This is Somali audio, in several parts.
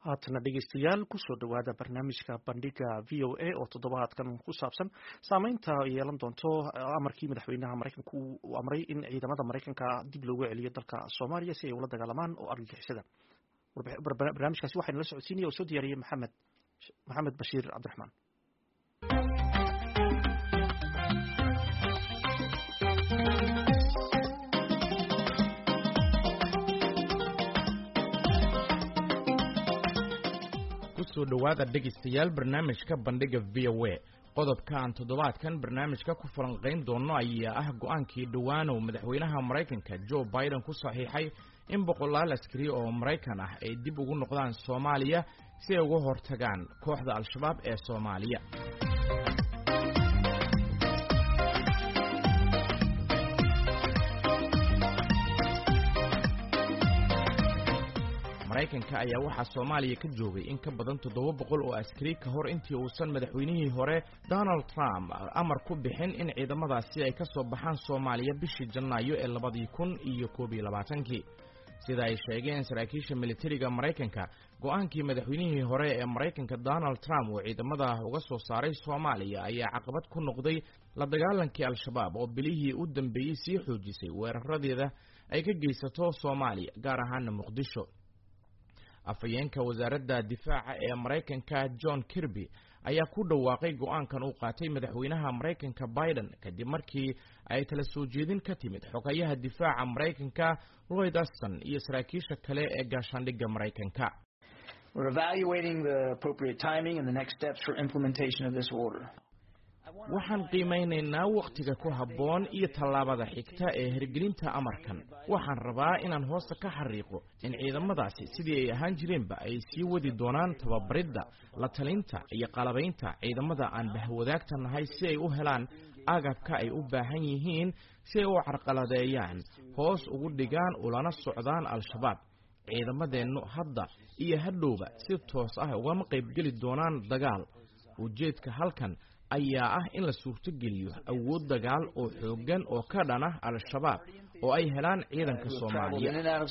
haatana dhegeystayaal kusoo dhawaada barnaamijka bandhiga VOA oo toddobaadkan ku saabsan saameynta ay yeelan doonto amarkii madaxweynaha Mareykanka uu amray in ciidamada Mareykanka dib loogu celiyo dalka Soomaaliya si ay ula dagaalamaan oo argagixisada. Barnaamijkaasi waxaa nala socodsiinaya oo soo diyaariyay Maxamed Bashiir Cabdiraxmaan. soo dhawaada dhegeystayaal barnaamijka bandhiga VOA qodobka aan toddobaadkan barnaamijka ku falanqayn doono ayaa ah go'aankii dhawaanow madaxweynaha Mareykanka Joe Biden ku saxiixay in boqolaal askari oo Mareykan ah ay dib ugu noqdaan Soomaaliya si ay uga hortagaan kooxda Al-Shabaab ee Soomaaliya. Mareykanka ayaa waxaa Soomaaliya ka joogay in ka badan 700 oo askari ka hor intii uusan madaxweynihii hore Donald Trump amar ku bixin in ciidamadaasi ay ka soo baxaan Soomaaliya bishii Janaayo ee 2021. Sida ay sheegeen saraakiisha militariga Mareykanka, go'aankii madaxweynihii hore ee Mareykanka Donald Trump oo ciidamada uga soo saaray Soomaaliya ayaa caqabad ku noqday la dagaalankii Al-Shabaab oo bilihii u dambeeyay sii xoojisay weeraradeeda ay ka geysato Soomaaliya gaar ahaan Muqdisho. afayeenka wasaaradda difaaca ee Mareykanka John Kirby ayaa ku dhawaaqay go'aankan uu qaatay madaxweynaha Mareykanka Biden kadib markii ay tala soo jeedin ka timid xogayaha difaaca Mareykanka Lloyd Austin iyo saraakiisha kale ee gaashaandhigga Mareykanka. We're evaluating the appropriate timing and the next steps for implementation of this order. waxaan qiimeynaynaa waqtiga ku habboon iyo tallaabada xigta ee hirgelinta amarkan. waxaan rabaa inaan hoosta ka xariiqo in ciidamadaasi sidii ay ahaan jireenba ay sii wadi doonaan tababaridda, la talinta iyo qalabaynta ciidamada aan bahwadaagta nahay si ay u helaan agabka ay u baahan yihiin si ay u carqaladeeyaan, hoos ugu dhigaan ulana socdaan Al-Shabaab. ciidamadeennu hadda iyo hadhowba si toos ah ugama qaybgeli doonaan dagaal. ujeedka halkan ayaa ah in la suurtogeliyo awood dagaal oo xooggan oo ka dhan ah Al-Shabaab oo ay helaan ciidanka Soomaaliya.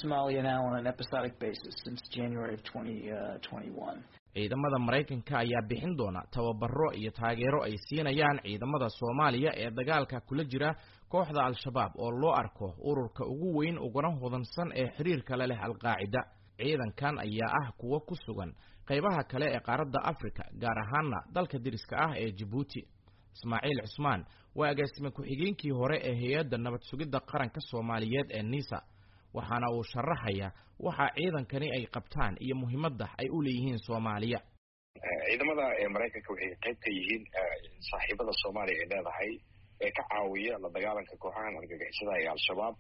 ciidamada Mareykanka ayaa bixin doona tababaro iyo taageero ay siinayaan ciidamada Soomaaliya ee dagaalka kula jira kooxda Al-Shabaab oo loo arko ururka ugu weyn uguna hodansan ee xiriirka la leh Al-Qaacida. ciidankan ayaa ah kuwa ku sugan qaybaha kale ee qaaradda Afrika gaar ahaan dalka diriska ah ee Djibouti. Ismaaciil Cusmaan waa agaasime ku-xigeenkii hore ee hay'adda nabad sugidda qaranka Soomaaliyeed ee NISA, waxaana uu sharaxaya waxa ciidankani ay qabtaan iyo muhiimadda ay u leeyihiin Soomaaliya. ciidamada Mareykanka waxay qayb ka yihiin saaxiibada Soomaaliya ee leedahay ee ka caawiya la dagaalanka kooxaha argagixisada ee Al-Shabaab.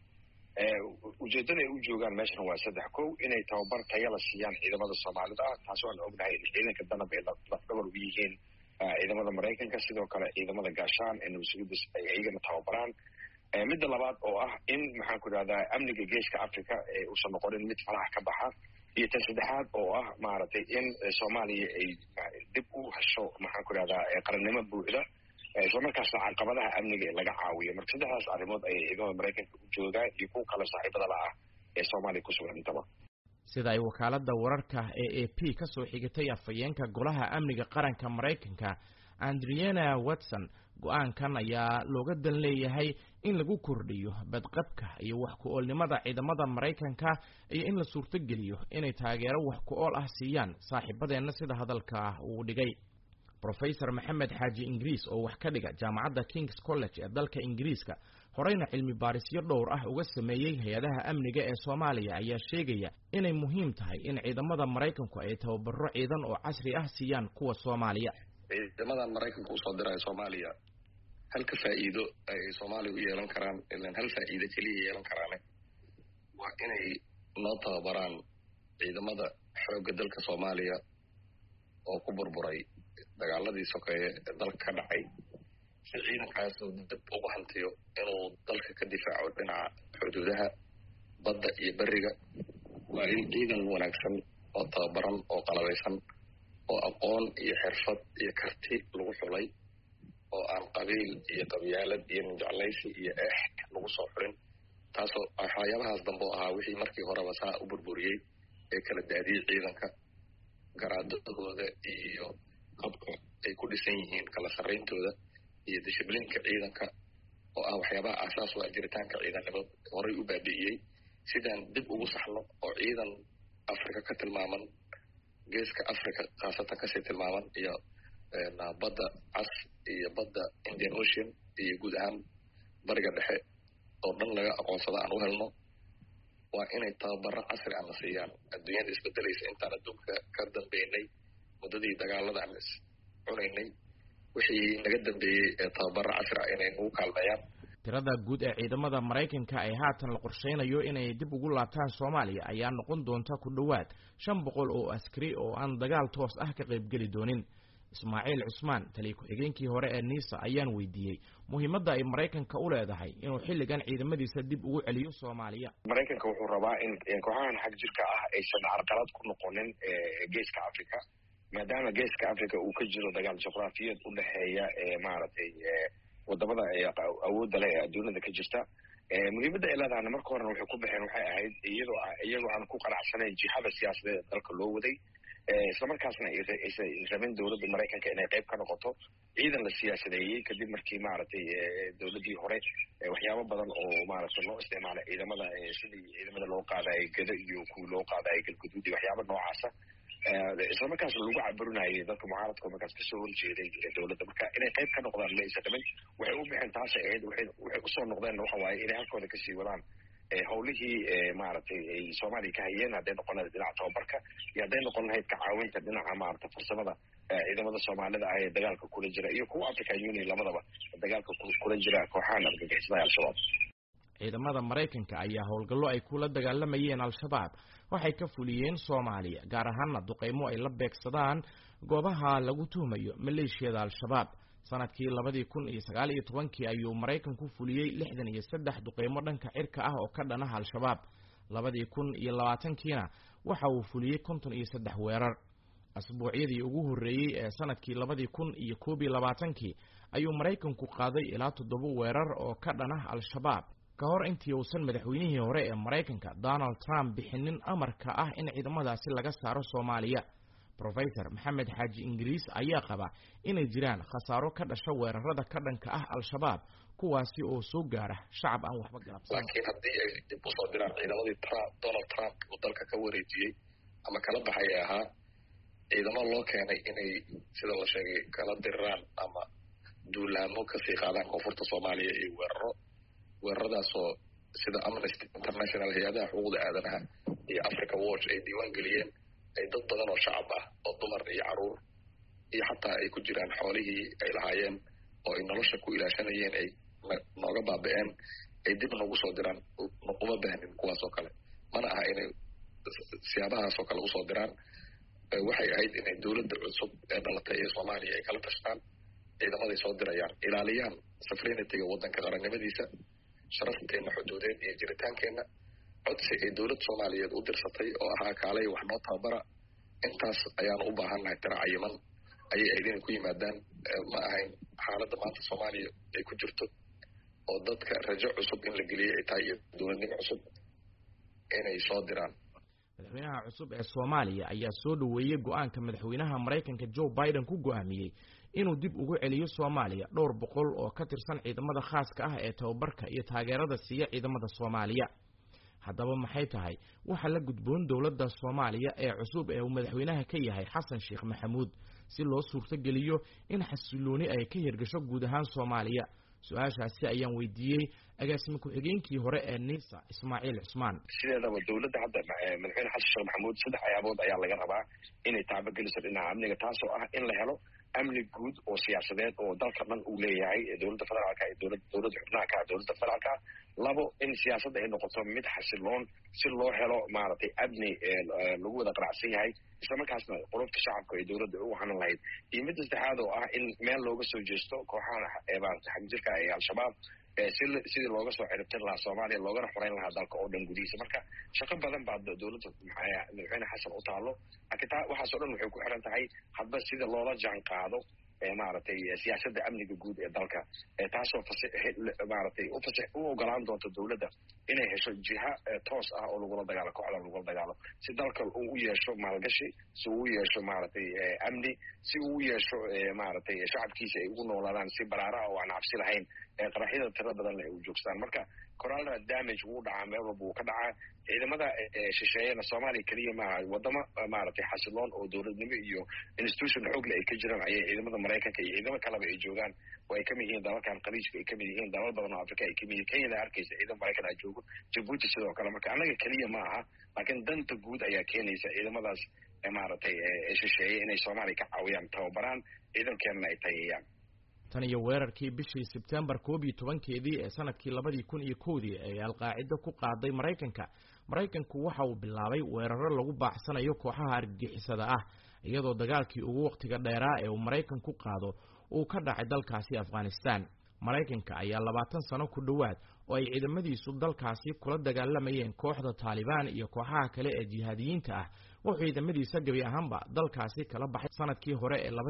ujeedada ay u joogaan meeshan waa 3 inay tababar tayo la siiyaan ciidamada Soomaalida taas oo aan ognahay in ciidanka danab ay lafdhabar u yihiin ciidamada Mareykanka, sidoo kale ciidamada gaashaan ee nabadgelyada ay iyagana tababaraan. midda labaad oo ah in maxaan ku rahdaa amniga geeska Afrika ee uu soo noqonin mid faraha ka baxa, iyo tan saddexaad oo ah maaragtay in Soomaaliya ay dib u hesho maxaan ku rahdaa qarannimo buuxda isla markaasna caqabadaha amniga laga caawiyo. marka saddexdaas arrimood ay ciidamada Mareykanka u joogaan iyo kuwa kale saaxiibada la ah ee Soomaaliya ku sugan intaba. sida ay wakaaladda wararka ee AP ka soo xigtay afayeenka golaha amniga qaranka Mareykanka Adriana Watson, go'aankan ayaa looga dan leeyahay in lagu kordhiyo badqabka iyo wax ku oolnimada ciidamada Mareykanka iyo in la suurtogeliyo inay taageero wax ku ool ah siiyaan saaxiibadeena sida hadalka uu dhigay. Professor Maxamed Xaaji Ingiriis oo wax ka dhiga jaamacadda King's College ee dalka Ingiriiska, horeyna cilmi baarisyo dhowr ah uga sameeyay hay'adaha amniga ee Soomaaliya, ayaa sheegaya inay muhiim tahay in ciidamada Mareykanku ay tababaro ciidan oo casri ah siiyaan kuwa Soomaaliya. ciidamada Mareykanku u soo diray Soomaaliya halka faa'iido ay Soomaaliya u yeelan karaan, ilaa hal faa'iido kaliya yeelan karaan waa inay noo tababaraan ciidamada xoogga dalka Soomaaliya oo ku burburay dagaaladii sokeeye ee dalka ka dhacay. si ciidankaas uu dib ugu hantiyo inuu dalka ka difaaco dhinaca xuduudaha badda iyo bariga, waa in ciidan wanaagsan oo tababaran oo qalabaysan oo aqoon iyo xirfad iyo karti lagu xulay oo aan qabiil iyo qabyaalad iyo jeclaysi iyo lagu soo xulin. taasoo waxyaabahaas dambe ahaa wixii markii horeba saa u burburiyey ee kala daadiyey ciidanka. garaadadooda iyo qabka ay ku dhisan yihiin kala sarrayntooda iyo dishibliinka ciidanka oo ah waxyaabaha aasaas u ah jiritaanka ciidannimo horay u baabi'iyey sidaan dib ugu saxno oo ciidan africa ka tilmaaman geeska africa khaasatan kasii tilmaaman iyo badda cas iyo badda Indian Ocean iyo guud ahaan bariga dhexe oo dhan laga aqoonsada aan u helno waa inay tababaro casri ah na siiyaan adduunyada isbedelaysa intaan adduunka ka dambeynay muddadii dagaalada aan is cunaynay wixii naga dambeeyey ee tababaro casri ah inay nagu kaalmeeyaan. tirada guud ee ciidamada Maraykanka ay haatan la qorsheynayo inay dib ugu laabtaan Soomaaliya ayaa noqon doonta ku dhawaad 500 oo askari oo aan dagaal toos ah ka qayb gali doonin. Ismaaciil Cusmaan taliye ku-xigeenkii hore ee NISA ayaan weydiiyey muhiimadda ay Maraykanka u leedahay inuu xilligan ciidamadiisa dib ugu celiyo Soomaaliya. Maraykanka wuxuu rabaa in kooxahan xag jirka ah aysan carqalad ku noqonin geeska Afrika maadaama geeska Afrika uu ka jiro dagaal juqraafiyeed u dhaxeeya maaragtay wadamada awoodda leh ee adduunyada ka jirta. muhiimadda ay leedahay marka horena waxay ku baxeen waxay ahayd iyagoo aan ku qanacsanayn jihada siyaasadeed dalka loo waday isla markaasna aysan rabin dowladda Maraykanka inay qayb ka noqoto ciidan la siyaasadeeyey kadib markii maaragtay dowladdii hore waxyaabo badan oo maaragtay loo isticmaalay ciidamada sidii ciidamada loo qaadayay gado iyo kuwii loo qaadayay galguduud iyo waxyaabo noocaasa isla markaasna lagu caburinayay dadka mucaaradka markaas kasoo horjeeday dowladda marka inay qayb ka noqdaan ma aysan rabin waxay u baxeen taasay ahayd waxay usoo noqdeen waxa waaye inay halkooda kasii wadaan howlihii maaragtay ay Soomaaliya ka hayeen hadday noqon lahayd dhinaca tababarka iyo hadday noqon lahayd ka caawinta dhinaca maaragtay farsamada ciidamada Soomaalida ah ee dagaalka kula jira iyo kuwa African Union labadaba dagaalka kula jira kooxahan argagixisada Al-Shabaab. ciidamada Maraykanka ayaa howlgallo ay kula dagaalamayeen Al-Shabaab waxay ka fuliyeen Soomaaliya gaar ahaan duqeymo ay la beegsadaan goobaha lagu tuhmayo maleeshiyada Al-Shabaab. sanadkii 2019 ayuu Maraykanku fuliyay 63 duqeymo dhanka cirka ah oo ka dhanaha Al-Shabaab. 2020kiina waxa uu fuliyay 53 weerar. asbuucyadii ugu horeeyay ee sanadkii 2021 ayuu Maraykanku qaaday ilaa 7 weerar oo ka dhanaha Al-Shabaab ka hor intii uusan madaxweynihii hore ee Maraykanka Donald Trump bixinin amarka ah in ciidamadaasi laga saaro Soomaaliya. Professor Maxamed Xaaji Ingiriis ayaa qaba inay jiraan khasaaro ka dhasha weerarada ka dhanka ah Al-Shabaab kuwaasi oo soo gaara shacab aan waxba galabsan. laakiin haddii ay dib u soo diraan ciidamadii Donald Trump uu dalka ka wareejiyey ama kala baxay ahaa ciidamo loo keenay inay sida la sheegay kala diraan ama duulaamo kasii qaadaan koonfurta Soomaaliya iyo weeraradaasoo sida Amnesty International hay-adaha xuquuqda aadanaha iyo Africa Watch ay diiwaan geliyeen ay dad badan oo shacab ah oo dumar iyo caruur iyo xataa ay ku jiraan xoolihii ay lahaayeen oo ay nolosha ku ilaashanayeen ay nooga baaba'een ay dib noogu soo diraan uma baahnin kuwaas oo kale mana aha inay siyaabahaas oo kale usoo diraan waxay ahayd inay dowladda cusub ee dhalatay ee Soomaaliya ay kala tashtaan ciidamaday soo dirayaan ilaaliyaan sovereignty-ga waddanka qarannimadiisa sharafteena xuduudeed iyo jiritaankeenna codsi ay dowladda Soomaaliyeed u dirsatay oo ahaa kaalay wax noo tababara intaas ayaan u baahannahay tira cayiman ayay ahayd inay ku yimaadaan ma ahayn xaaladda maanta Soomaaliya ay ku jirto oo dadka rajo cusub in la geliyay ay tahay iyo dowladnimo cusub inay soo diraan. madaxweynaha cusub ee Soomaaliya ayaa soo dhaweeyay go'aanka madaxweynaha Maraykanka Joe Biden ku go'aamiyay inuu dib ugu celiyo Soomaaliya 200 oo ka tirsan ciidamada khaaska ah ee tababarka iyo taageerada siiya ciidamada Soomaaliya. haddaba maxay tahay waxa la gudboon dowladda Soomaaliya ee cusub ee uu madaxweynaha ka yahay Xasan Sheekh Maxamuud si loo suurto geliyo in xasilooni ay ka hirgasho guud ahaan Soomaaliya? su-aashaasi ayaan weydiiyey agaasime ku-xigeenkii hore ee NISA Ismaaciil Cusmaan. sideedaba dowladda hadda madaxweyne Xasan Sheekh Maxamuud 3 ayaabood ayaa laga rabaa inay taabageliso dhinaca amniga taasoo ah in la helo amni guud oo siyaasadeed oo dalka dhan uu leeyahay dowladda federaalka iyo dowladda xubnaha ka dowladda federaalka. 2 in siyaasadda ay noqoto mid xasiloon si loo helo maaragtay amni lagu wada qanacsan yahay isla markaasna qolofta shacabka ee dowladda u hanan lahayd. iyo mid saddexaad oo ah in meel looga soo jeesto kooxahan maaragtay xag jirka ee Al-Shabaab sidii looga soo ciribtir lahaa Soomaaliya loogana xoreyn lahaa dalka oo dhan gudihiisa. marka shaqo badan baa dowladda madaxweyne Xasan u taalo laakiin waxaas oo dhan waxay ku xiran tahay hadba sida loola jaan qaado maaragtay siyaasadda amniga guud ee dalka taasoo maaragtay u ogolaan doonta dowladda inay hesho jiha toos ah oo lagula dagaalo kooxda lagula dagaalo si dalka uu u yeesho maalgashi si uu u yeesho maaragtay amni si uu u yeesho maaragtay shacabkiisa ay ugu noolaadaan si baraara ah oo aan cabsi lahayn qaraxyada tira badan ay u joogstaan marka collateral damage wuu dhacaa meel walba wuu ka dhacaa ciidamada shisheeyana soomaaliya keliya maaha wadamo maaragtay xasiloon oo dowladnimo iyo institution xoogle ay ka jiraan ayay ciidamada maraykanka iyo ciidamo kaleba ay joogaan oo ay kamid yihiin dalalkan khaliijka ay kamid yihiin dalal badan oo afrika ay kamid yihiin kenyada arkaysa ciidamo maraykan aa joogo jabuuti sidoo kale marka annaga keliya ma aha laakiin danta guud ayaa keenaysa ciidamadaas maaragtay shisheeye inay soomaaliya ka caawiyaan tababaraan ciidankeenna ay tayeeyaan tan iyo weerarkii bishii Sebtembar 11keedii ee sanadkii 2001 ee alqaacida ku qaaday Mareykanku waxa uu bilaabay weeraro lagu baaxsanayo kooxaha argagixisada ah iyadoo dagaalkii ugu waqtiga dheeraa ee uu Mareykanku qaado uu ka dhacay dalkaasi Afghanistan. Mareykanka ayaa 20 sano ku dhawaad oo ay ciidamadiisu dalkaasi kula dagaalamayeen kooxda Taliban iyo kooxaha kale ee jihaadiyiinta ah wuxuu ciidamadiisa gabi ahaanba dalkaasi kala baxay sanadkii hore ee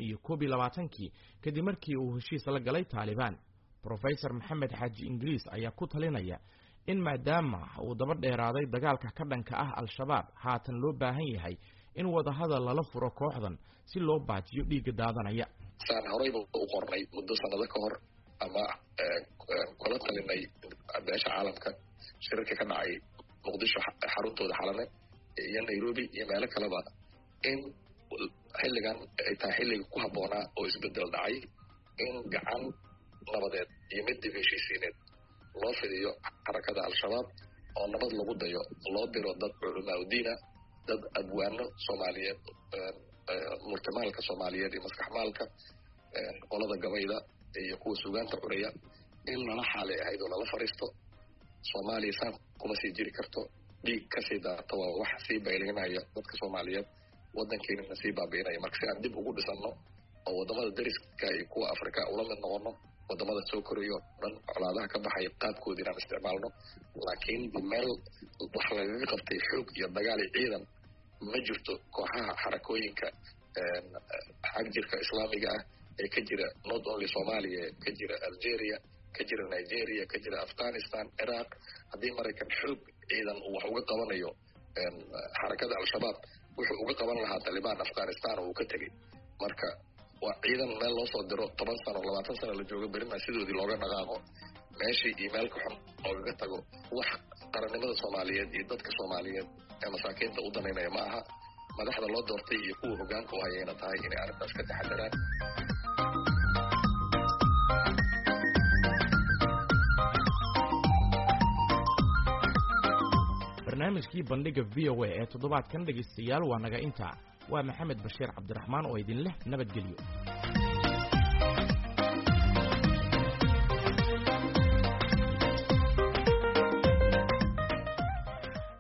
2021 kadib markii uu heshiis la galay Taliban. Professor Maxamed Xaaji Ingiriis ayaa ku talinaya in maadaama uu daba dheeraaday dagaalka ka dhanka ah al-shabaab haatan loo baahan yahay in wadahadal lala furo kooxdan si loo baajiyo dhiiga daadanaya. saan horeyba u qornay muddo sanado ka hor ama kula talinay beesha caalamka shirarka ka dhacay muqdisho xaruntooda xalane iyo Nairobi iyo meelo kaleba in xilligan ay tahay xilliga ku habboonaa oo isbedel dhacay in gacan nabadeed iyo mid heshiisiineed loo fidiyo xarakada al-shabaab oo nabad lagu dayo loo diro dad culamaa diina dad abwaano Soomaaliyeed murtamaalka Soomaaliyeed iyo maskaxmaalka qolada gabayda iyo kuwa suugaanta curaya in lala xaalay ahayd oo lala fariisto Soomaaliya san kuma sii jiri karto dhiig ka sii daata waa wax sii baylinaya dadka Soomaaliyeed wadankeena nasiib baabiinaya marka aan dib ugu dhisano oo wadamada dariska iyo kuwa Afrika ula mid noqono wadamada soo korayo dhan colaadaha ka baxay qaabkoodii inaan isticmaalno laakiin meel wax laga qabtay xoog iyo dagaal ciidan ma jirto kooxaha xarakooyinka xagjirka islaamiga ah ee ka jira not only Soomaaliya ka jira Algeria ka jira Nigeria ka jira Afghanistan Iraq haddii Mareykan xoog ciidan uu wax uga qabanayo xarakada al-shabaab wuxuu uga qaban lahaa Taliban Afghanistan oo ka tagay marka waa ciidan meel loo soo diro 10 sano 20 sano la joogo berina sidoodii looga dhaqaaqo meeshii emailka xun looga tago wax qarannimada Soomaaliyeed iyo dadka Soomaaliyeed ee masaakiinta u daneynaya ma aha madaxda loo doortay iyo kuwa hoggaanka u hayayna tahay inay arrintaas ka taxadaraan. barnaamijkii bandhiga VOA ee toddobaadkan dhageystayaal waa naga intaa waa Maxamed Bashiir Cabdiraxmaan oo idin leh nabadgelyo.